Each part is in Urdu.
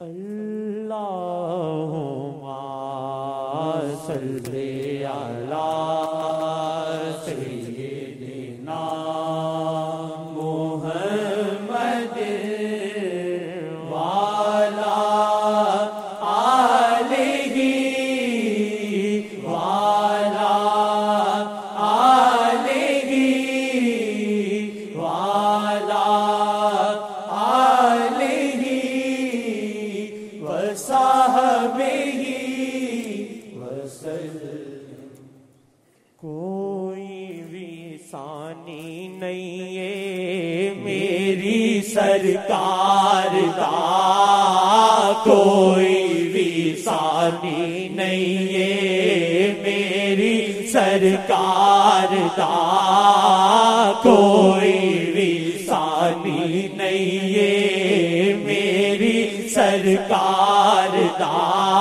اللہم صلی علی سیدنا محمد وعلی آلہ وعلی آلہ وعلی آلہ وصحبہ وسلم۔ کوئی بھی ثانی نہیں ہے میری سرکار دا، کوئی بھی ثانی نہیں ہے میری سرکار دا، کوئی بھی ثانی نہیں ہے میری سرکار دا،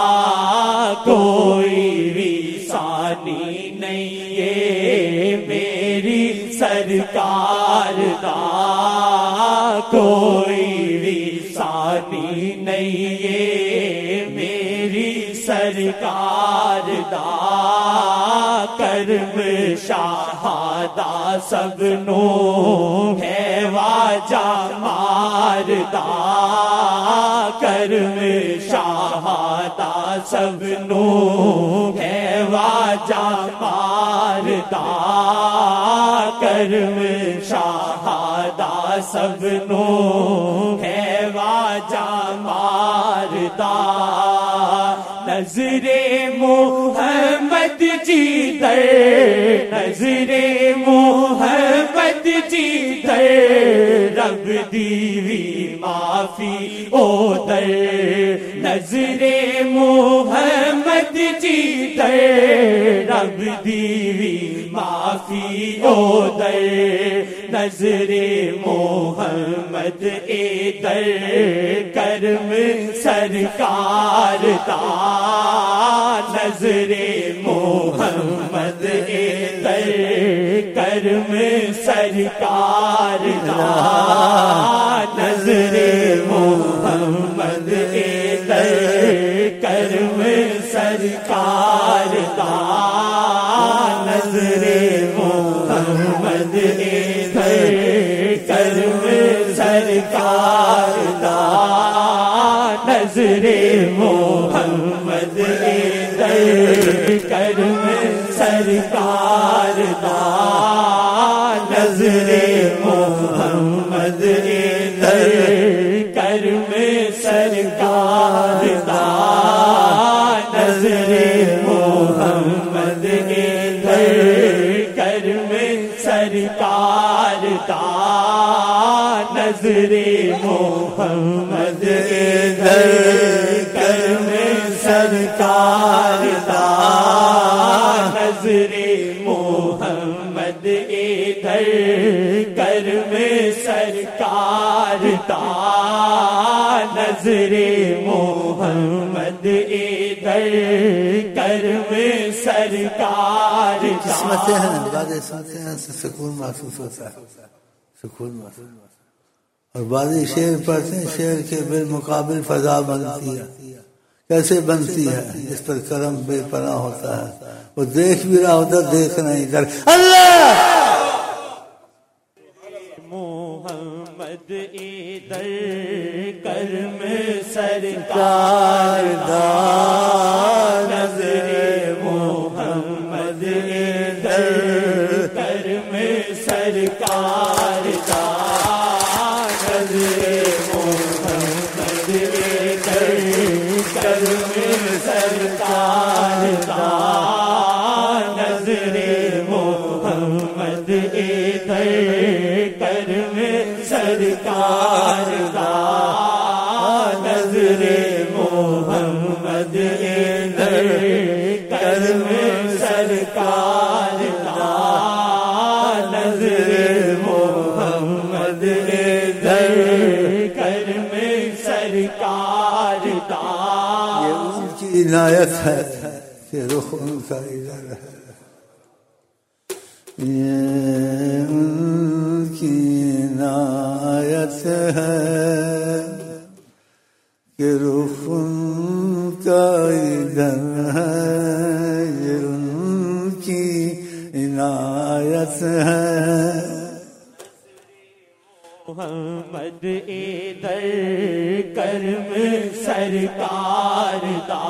کوئی بھی ثانی نہیں ہے میری سرکار دا، کوئی بھی ثانی نہیں ہے میری سرکار دا، کرم شہادہ سب نو ہے واجہ ماردا، کرم شہادہ سب نو ہے واجہ ماردا، کرم شہادہ سب نو ہے واجہ ماردا، نظر محمد جی در، نظر محمد جی در، رب دیوی معافی او در، نظر محمد جی در، رب دیوی معافی او در، نظر محمد اے در، کرم سرکار دا، نظر محمد اے در، کرم سرکار دا، نظر محمد اے در، کرم سرکار دا، نظر محمد اے در، کرم سرکار دا، نظر محمد اے در، کرم سرکار دا، نظر محمد اے در، کرم سرکار دا، نظر محمد اے در، کرم سرکار دا، نظر محمد اے در، کرم سرکار دا، نظر محمد اے در، کرم سرکار دا، نظر محمد اے در، کرم سرکار دا۔ قسمتیں ہیں، باتیں سنتے ہیں تو سکون محسوس ہوتا ہے، سکون محسوس ہوتا ہے، اور بعضی شعر پڑھتے ہیں، شعر کے بالمقابل فضا بنتی ہے، کیسے بنتی ہے؟ جس پر کرم بے پناہ ہوتا ہے، وہ دیکھ بھی رہا ہوتا، دیکھ نہیں کر اللہ محمد اے در، کرم سرکار دا، نظر محمد اے در، کرم سرکار دا، نظر محمد اے در، کرم سرکار دا، نظر محمد اے در، کرم سرکار دا، نظر محمد اے در، کرم سرکار دا، نظر محمد اے در، کرم سرکار دا۔ یہ ان کی عنایت ہے کہ رخ ان کا ادھر ہے، یہ ان کی عنایت ہے کہ رخ ان کا ادھر ہے یہ ان کی عنایت ہے محمد ادھر کرم سرکار دا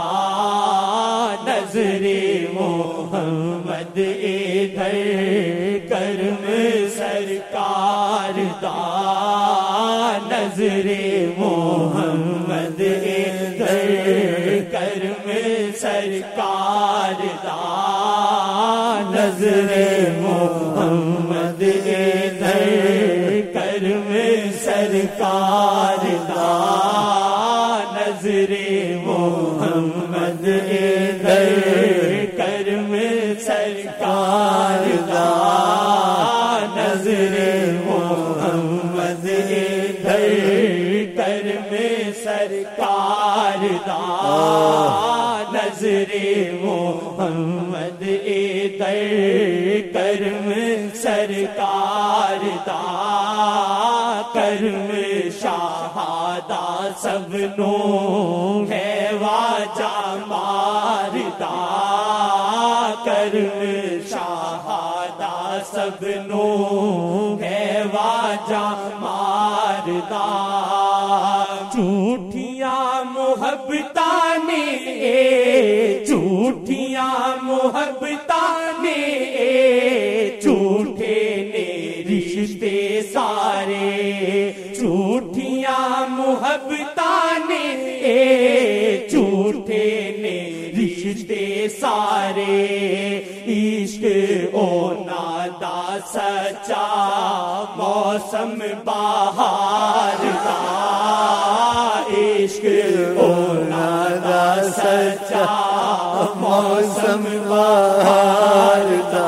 نظر محمد ادھر کرم سرکار دا نظر محمد ادھر کرم سرکار دا نظر محمد ادھر کرم سرکار دا نظر محمد ادھر کرم سرکار دا نظر محمد ادھر کرم سرکار دا نظر محمد ادھر کرم سرکار دا کرم شہادہ سب نو ہے واجہ ماردا کرم شہادہ سب نو ہے واجہ ماردا جھوٹیاں محبتاں نے جھوٹیاں محبتاں نے جھوٹے نے رشتے سارے جھوٹیاں محبتاں نے جھوٹے نے رشتے سارے عشق اونا دا سچا موسم بہار دا عشق اونا دا سچا موسم بہار دا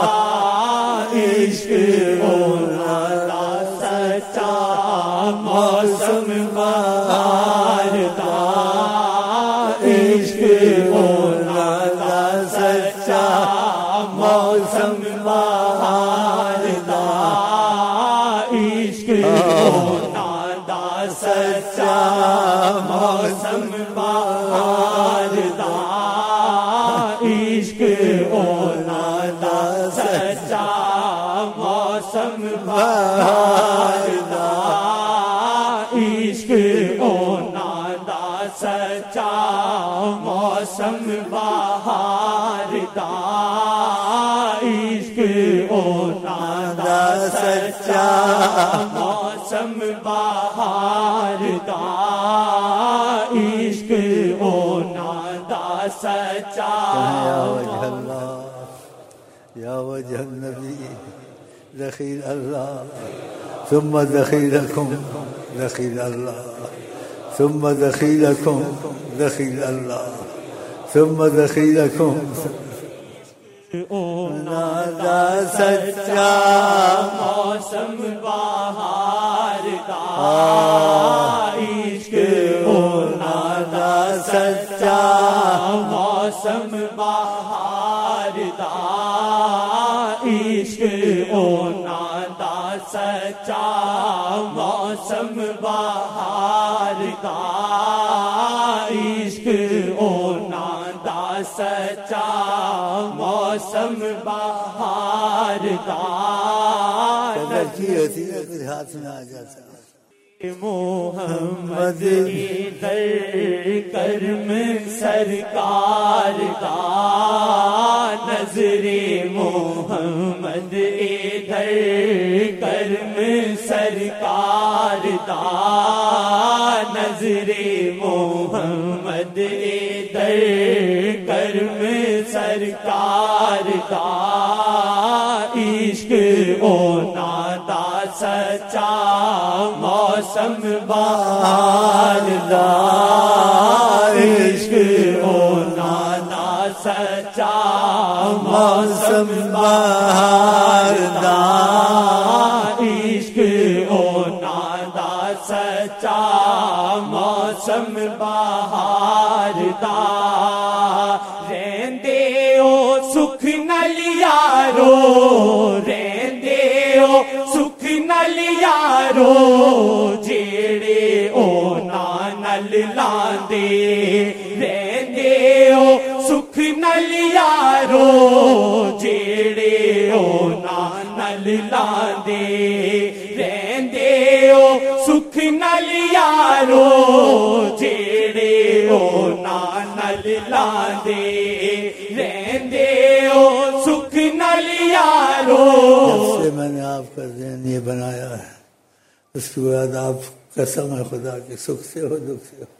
عشق اونا دا سچا موسم بہار دا عشق اونا دا سچا موسم بہار دا عشق اونا دا سچا موسم بہار دا عشق اونا دا سچا موسم بہار دا عشق اونا دا سچا موسم بہار دا عشق اونا دا سچا موسم بہار دا عشق اونا دا سچا یا وجہ النبی دخیل اللہ ثم دخیلکم دخیل اللہ ثم دخیلکم دخیل اللہ ثم دخیلکم اونا دا سچا موسم بہار دا عشق اونا دا سچا موسم بہار دا عشق اونا دا سچا موسم بہار دا عشق اونا دا سچا موسم بہار دا لڑکی ہوتی ہے کچھ ہاتھ میں آ جاتا محمد ادھر کرم سرکار دا نظر محمد ادھر کرم سرکار دا نظر محمد ادھر کرم سرکار دا عشق اونا دا سچا موسم بہار دا عشق اونا دا سچا موسم بہار دا عشق اونا دا سچا موسم بہار دا رہندے او سکھ نال یارو رہندے او سکھ نال یارو جیڑے اونا نال लांदे रहंदे ओ सुख नल यारो जेड़े उन्हां नल लांदे रहंदे ओ सुख नल यारो जेड़े उन्हां नल लांदे रहंदे ओ सुख नल यारो। से मैंने आपका ज़हन ये बनाया है, उसके बाद आप कसम है खुदा के सुख से हो दुख से हो,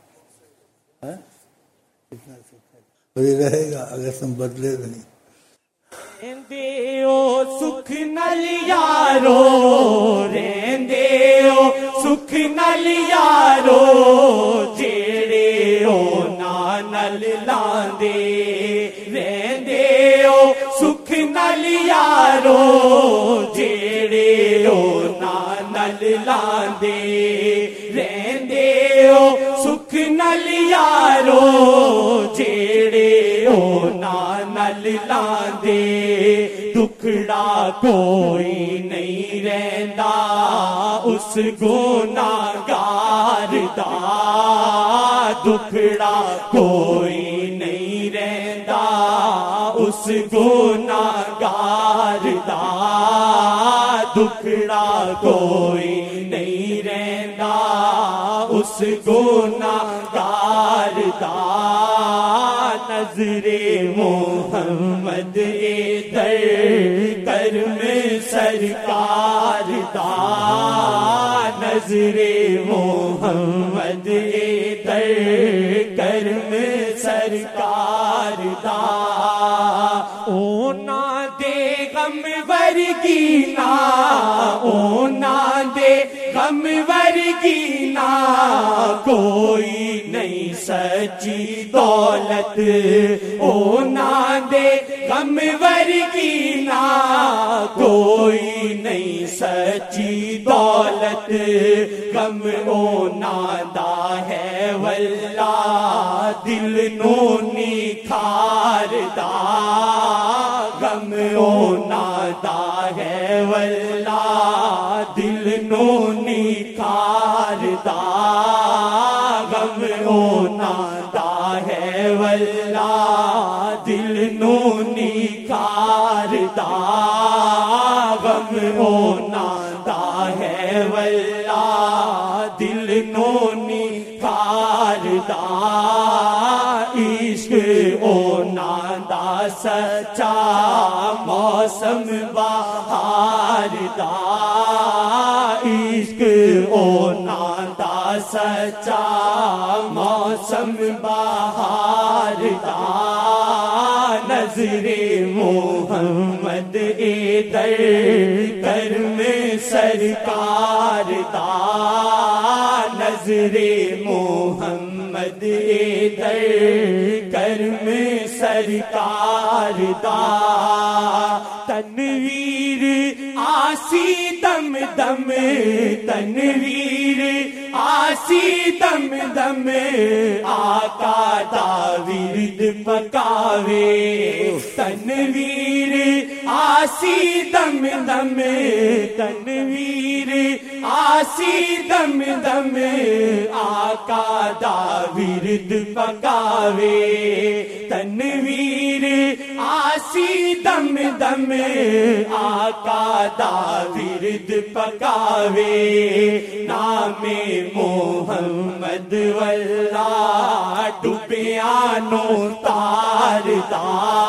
कितना सुख है वही रहेगा अगर तुम बदले नहीं। रहंदे ओ सुख नल यारो रहंदे ओ सुख नल यारो जेड़े उन्हां नल लांदे रहंदे ओ सुख नल यारो जेड़े उन्हां नल लांदे रहंदे ओ सुख नल यारो जेड़े उन्हां नल लांदे। दुखड़ा कोई नहीं रहंदा उस गुनाहगार दा, दुखड़ा कोई नहीं रहंदा उस गुनाहगार दा, दुखड़ा कोई नहीं रहंदा उस गुनाहगार दा। नजरे मोहम्मद दर करम सरकार दा, नजरे मोहम्मद दर करम सरकार दा। ओना दे गम वर्गी ना, ओना दे गम वर्गी ना कोई नहीं सच्ची दौलत, ओना दे गम वर्गी ना कोई नहीं सच्ची दौलत। गम ओना दा है वल्ला दिल नू निखारदा, गम ओना दा है वल्ला दिल नू निखारदा, गम ओना दा है वल्ला दिल नू निखारदा, गम ओना दा है वल्ला दिल नू निखारदा। इश्क ओना दा सच्चा मौसम बहार दा, इश्क ओना दा सच्चा मौसम बहार दा। नजरे मोहम्मद दर करम सरकार दा, नजरे मोहम्मद दर करम सरकार दा। तनवीर आसी दम दम, तनवीर आसी दम दम आका दा विरद पकावे, तनवीर आसी दम दम, तनवीर आसी दम दम आका दा विरद पकावे, तनवीर आसी दम दम आका दा विरद पकावे। नामे मोहम्मद वल्ला डुबिया नो तारदा,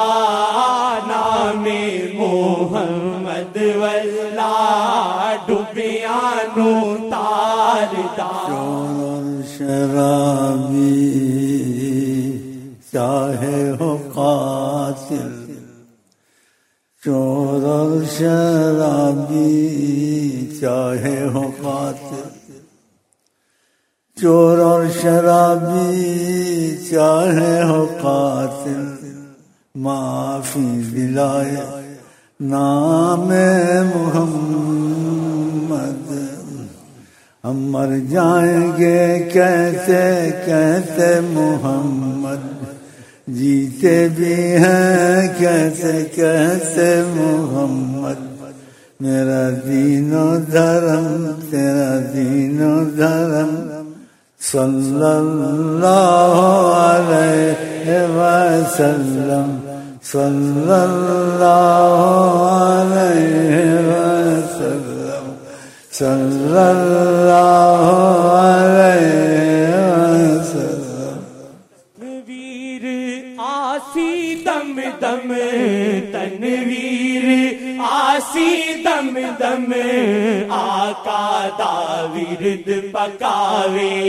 नामे मोहम्मद वल्ला डुबिया नो तारदा। शराबी चाहे हो कातिल, चोर और शराबी चाहे हो कातिल, चोर और शराबी चाहे हो कातिल, माफी दिलाए नाम मोहम्मद। हम मर जाएंगे कहते कहते मोहम्मद, जीते भी हैं कहते कहते मोहम्मद। मेरा दीनो धर्म तेरा दीनो धर्म صلی اللہ علیہ وسلم صلی اللہ علیہ وسلم صلی اللہ علیہ وسلم تنویر آسی دم دم تنویر آسی دم دم آقا دا ورد پکاوے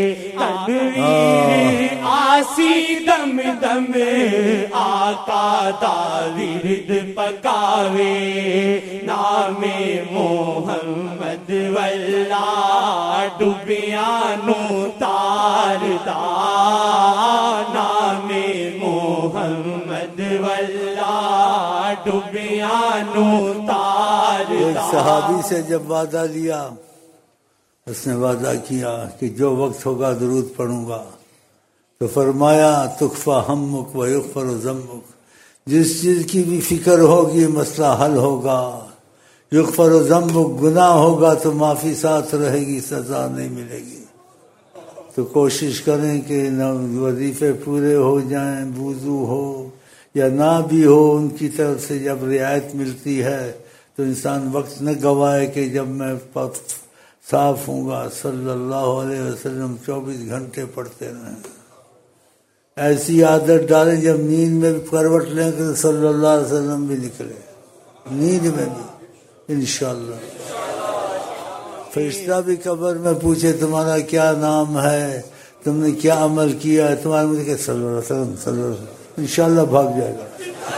تنویر آسی دم دم آقا دا ورد پکاوے نام محمد واللہ ڈبیانو تار دا نام محمد واللہ ڈبیانو تار دا ایک صحابی سے جب وعدہ لیا اس نے وعدہ کیا کہ جو وقت ہوگا درود پڑھوں گا تو فرمایا تکفا ہمک و یغفر ذنبک جس چیز کی بھی فکر ہوگی مسئلہ حل ہوگا یغفر ذنبک گناہ ہوگا تو معافی ساتھ رہے گی سزا نہیں ملے گی تو کوشش کریں کہ نہ وظیفے پورے ہو جائیں وضو ہو یا نہ بھی ہو ان کی طرف سے جب رعایت ملتی ہے تو انسان وقت نہ گوائے کہ جب میں صاف ہوں گا صلی اللہ علیہ وسلم 24 گھنٹے پڑھتے رہیں ایسی عادت ڈالیں جب نیند میں بھی کروٹ لیں کہ صلی اللہ علیہ وسلم بھی نکلے نیند میں بھی انشاءاللہ فرشتہ بھی قبر میں پوچھے تمہارا کیا نام ہے تم نے کیا عمل کیا ہے تمہارے مجھے کہ صلی اللہ علیہ وسلم صلی اللہ علیہ وسلم انشاءاللہ بھاگ جائے گا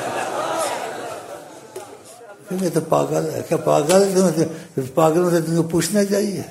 میں تو پاگل ہے کیا پاگل پاگلوں سے تم کو پوچھنا چاہیے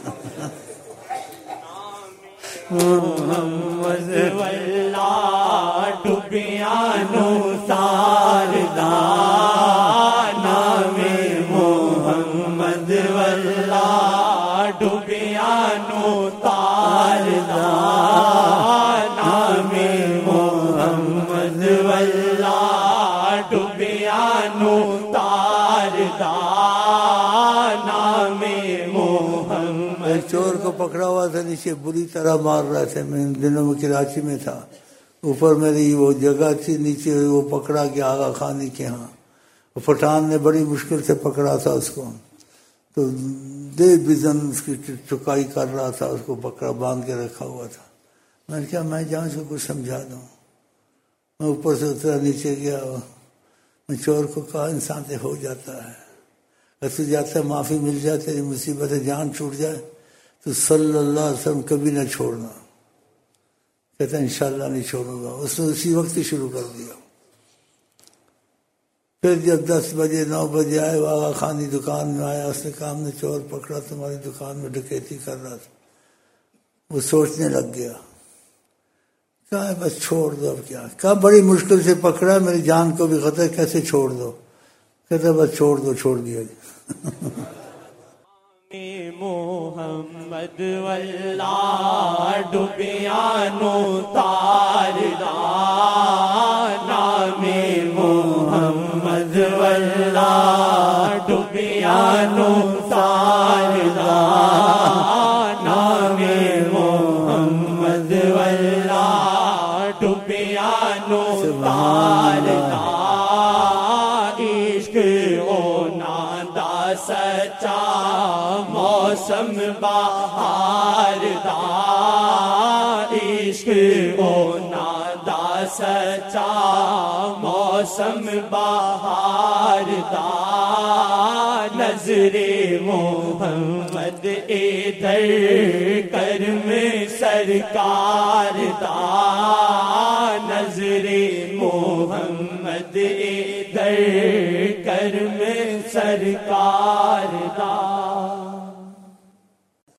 محمد واللہ ڈبیانو تار دا نام محمد واللہ ڈبیانو تار دا نام محمد واللہ ڈبیانو تار دا نام محمد چور کو پکڑا ہوا تھا نیچے بری طرح مار رہے تھے میں ان دنوں میں کراچی میں تھا اوپر میری وہ جگہ تھی نیچے وہ پکڑا گیا آغا خانی کے ہاں پٹھان نے بڑی مشکل سے پکڑا تھا اس کو تو دے بزن اس کی چکائی کر رہا تھا اس کو پکڑا باندھ کے رکھا ہوا تھا میں نے کہا میں جہاں سے کچھ سمجھا دوں میں اوپر سے اترا نیچے گیا میں چور کو کہا انسان سے ہو جاتا ہے ایسے جاتا ہے معافی مل جائے تیری مصیبت ہے جان چھوٹ جائے تو صلی اللہ علیہ وسلم کبھی نہ چھوڑنا کہتا ہے انشاءاللہ نہیں چھوڑوں گا اس نے اسی وقت ہی شروع کر دیا پھر جب 10 بجے 9 بجے آئے آغا خانی دکان میں آیا اس نے کہا ہم نے چور پکڑا تمہاری دکان میں ڈکیتی کر رہا تھا وہ سوچنے لگ گیا کہا بس چھوڑ دو اب کیا کہا بڑی مشکل سے پکڑا میری جان کو بھی خطرہ کیسے چھوڑ دو کہتا بس چھوڑ دو چھوڑ دیا محمد واللہ ڈبیانو تار دا نام محمد واللہ ڈبیانو تار دا نام محمد واللہ ڈبیانو تار دا عشق ہونا دا سچا موسم بہار دا عشق ہونا دا سچا موسم بہار دا نظر محمد ادھر کرم سرکار دا نظر محمد ادھر کرم سرکار دا